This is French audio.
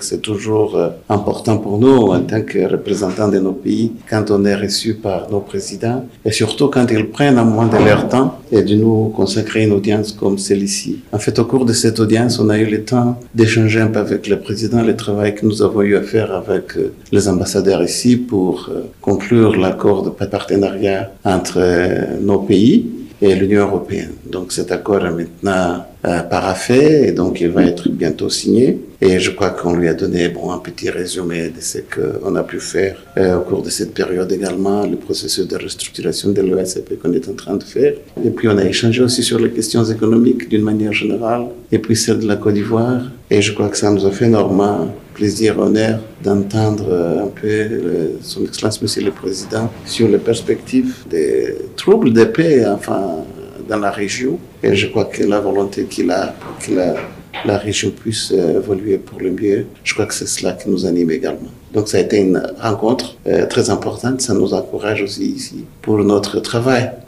c'est toujours important pour nous en tant que représentants de nos pays quand on est reçu par nos présidents et surtout quand ils prennent un moment de leur temps et de nous consacrer une audience comme celle-ci. En fait, au cours de cette audience, on a eu le temps d'échanger un peu avec le président, le travail que nous avons eu à faire avec les ambassadeurs ici pour conclure l'accord de partenariat entre nos pays et l'Union européenne. Donc cet accord est maintenant paraphé et donc il va être bientôt signé. Et je crois qu'on lui a donné un petit résumé de ce qu'on a pu faire au cours de cette période également, le processus de restructuration de l'OSCP qu'on est en train de faire. Et puis on a échangé aussi sur les questions économiques d'une manière générale et puis celle de la Côte d'Ivoire. Et je crois que ça nous a fait énormément plaisir, honneur d'entendre un peu son Excellence Monsieur le Président sur les perspectives des troubles de paix dans la région. Et je crois que la volonté qu'il a pour que la région puisse évoluer pour le mieux, je crois que c'est cela qui nous anime également. Donc ça a été une rencontre très importante, ça nous encourage aussi ici pour notre travail.